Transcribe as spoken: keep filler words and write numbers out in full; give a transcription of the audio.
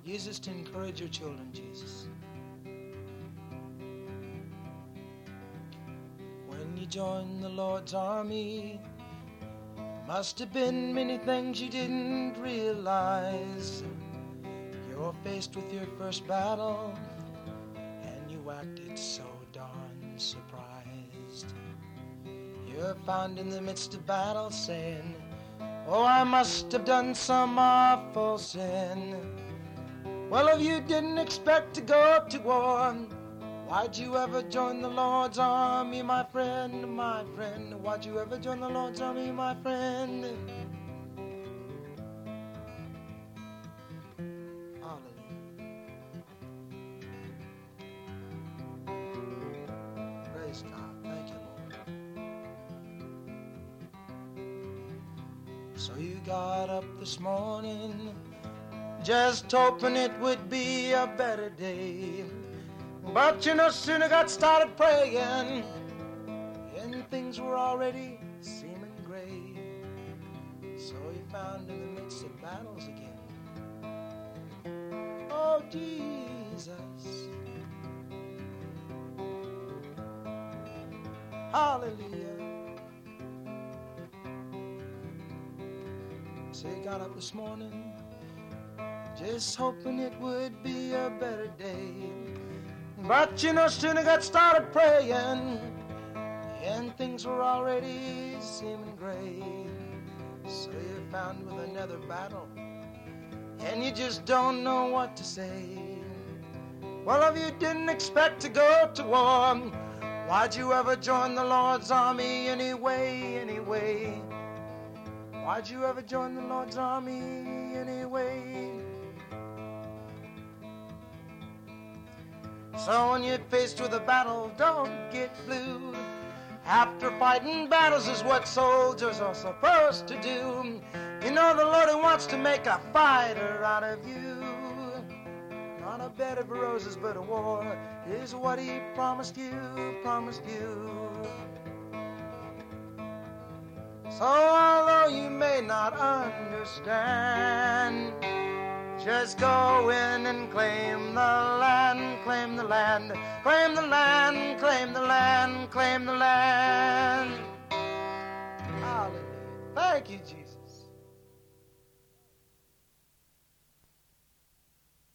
Use this to encourage your children, Jesus. When you join the Lord's army, must have been many things you didn't realize. You're faced with your first battle, and you acted so darn surprised. You're found in the midst of battle saying, oh, I must have done some awful sin. Well, if you didn't expect to go to war, why'd you ever join the Lord's army, my friend, my friend? Why'd you ever join the Lord's army, my friend? Hallelujah. Praise God. Thank you, Lord. So you got up this morning, just hoping it would be a better day. But you no sooner got started praying, and things were already seeming gray. So you found in the midst of battles again. Oh, Jesus. Hallelujah. So you got up this morning, just hoping it would be a better day. But you no sooner got started praying, and things were already seeming gray. So you're found with another battle, and you just don't know what to say. Well, if you didn't expect to go to war, why'd you ever join the Lord's army anyway, anyway? Why'd you ever join the Lord's army anyway? So when you're faced with a battle, don't get blue. After fighting battles is what soldiers are supposed to do. You know the Lord wants to make a fighter out of you. Not a bed of roses, but a war is what he promised you, promised you. So although you may not understand, just go in and claim the land, claim the land, claim the land, claim the land, claim the land. Hallelujah. Thank you, Jesus.